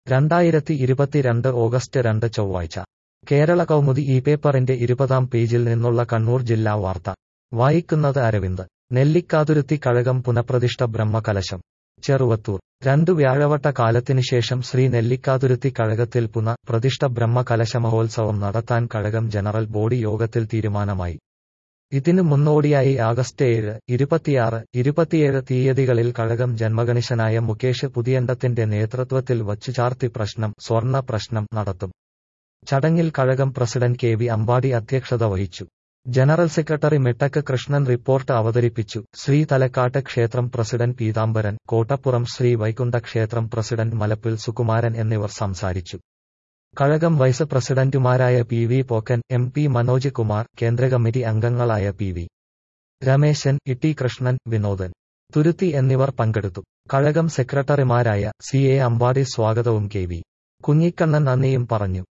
2022 August 2 ചൊവ്വാഴ്ച കേരള കൗമുദി ഈ പേപ്പറിന്റെ 20-ാം പേജിൽ നിന്നുള്ള കണ്ണൂർ ജില്ലാ വാർത്ത വായിക്കുന്നത് അരവിന്ദ്. നെല്ലിക്കാതുരുത്തി കഴകം പുനഃപ്രതിഷ്ഠ ബ്രഹ്മകലശം. ചെറുവത്തൂർ. 2 വ്യാഴവട്ട കാലത്തിനുശേഷം ശ്രീ നെല്ലിക്കാതുരുത്തി കഴകത്തിൽ പ്രതിഷ്ഠ ബ്രഹ്മകലശ മഹോത്സവം നടത്താൻ കഴകം ജനറൽ ബോഡി യോഗത്തിൽ തീരുമാനമായി. ഇതിനു മുന്നോടിയായി ആഗസ്റ്റ് 7, 26, 27 തീയതികളിൽ കഴകം ജന്മകനിഷ്ഠനായ മുകേഷ് പുതിയണ്ടത്തിന്റെ നേതൃത്വത്തിൽ വച്ചുചാർത്തി പ്രശ്നം സ്വർണ്ണ പ്രശ്നം നടത്തും. ചടങ്ങിൽ കഴകം പ്രസിഡന്റ് കെ വി അമ്പാടി അധ്യക്ഷത വഹിച്ചു. ജനറൽ സെക്രട്ടറി മെട്ടക്ക് കൃഷ്ണൻ റിപ്പോർട്ട് അവതരിപ്പിച്ചു. ശ്രീ തലക്കാട്ട് ക്ഷേത്രം പ്രസിഡന്റ് പീതാംബരൻ, കോട്ടപ്പുറം ശ്രീ വൈകുണ്ഠ ക്ഷേത്രം പ്രസിഡന്റ് മലപ്പിൽ സുകുമാരൻ എന്നിവർ സംസാരിച്ചു. കഴകം വൈസ് പ്രസിഡന്റുമാരായ P V Pokkan, M P Manoj Kumar, കേന്ദ്ര കമ്മിറ്റി അംഗങ്ങളായ P V Rameshan, E T. Krishnan, Vinodan Thuruthi എന്നിവർ പങ്കെടുത്തു. കഴകം സെക്രട്ടറിമാരായ സി എ അമ്പാടി സ്വാഗതവും കെ വി കുഞ്ഞിക്കണ്ണൻ നന്ദിയും പറഞ്ഞു.